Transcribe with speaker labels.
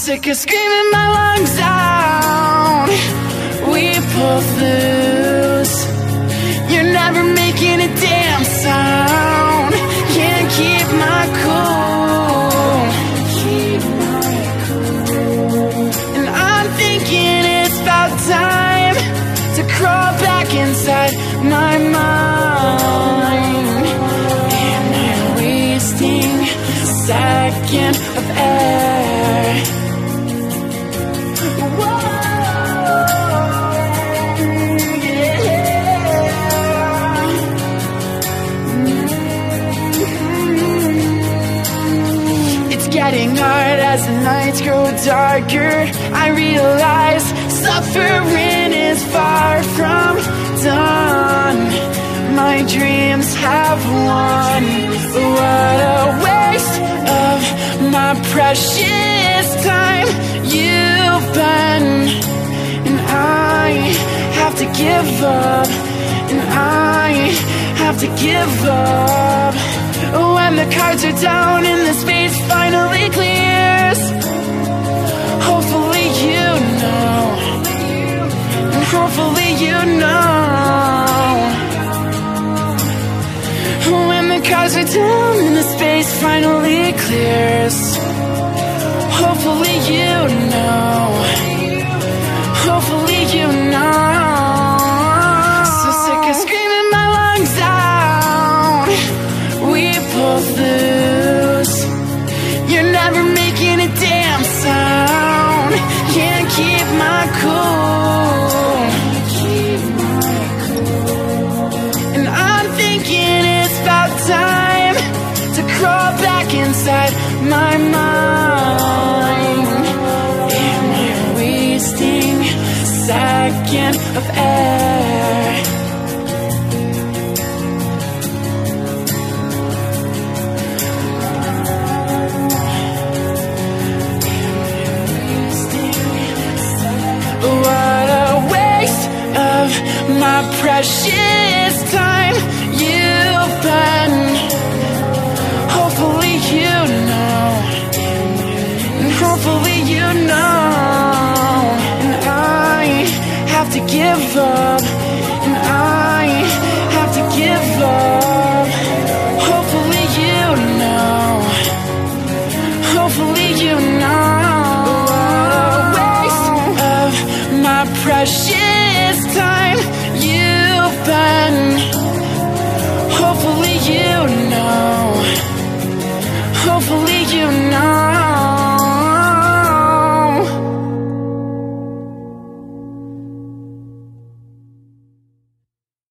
Speaker 1: sick of screaming my lungs out. We both lose. You're never making a damn sound. Can't keep my cool. And I'm thinking it's about time to crawl back inside my mind. Am I wasting a second of air? Whoa, yeah. It's getting hard as the nights grow darker. I realize suffering is far from done. My dreams have won. What a waste of my precious time you've been. And I have to give up. And I have to give up. When the cards are down and the space finally clears, hopefully you know. And hopefully you know. When the cards are down and the space finally clears, hopefully you know. Hopefully you know. So sick of screaming my lungs out. We both lose. You're never making a damn sound. Can't keep my cool. And I'm thinking it's about time to crawl back inside my mind. Am I wasting a second of air? What a waste of my precious time you've been. Hopefully you know. And hopefully you know. And I have to give up. And I have to give up. Hopefully you know. Hopefully you know. What a waste of my precious